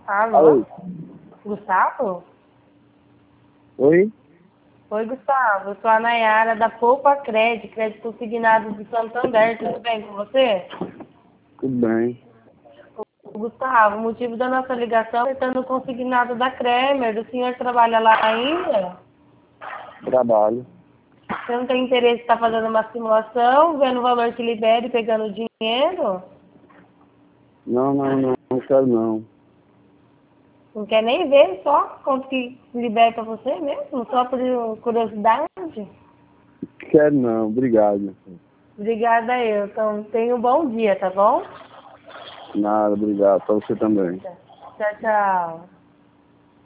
Alô? Oi. Gustavo? Oi? Oi, Gustavo. Eu sou a Nayara da Poupa crédito consignado do Santander. Tudo bem com você? Tudo bem. Gustavo, o motivo da nossa ligação é tendo consignado da Kremer. O senhor trabalha lá ainda? Trabalho. Você não tem interesse em estar fazendo uma simulação, vendo o valor que libera e pegando dinheiro? Não quero não. Não quer nem ver só quanto que libera pra você mesmo? Só por curiosidade? Quero não, obrigado. Obrigada eu. Então, tenha um bom dia, tá bom? Nada, obrigado. Pra você também. Tchau, tchau.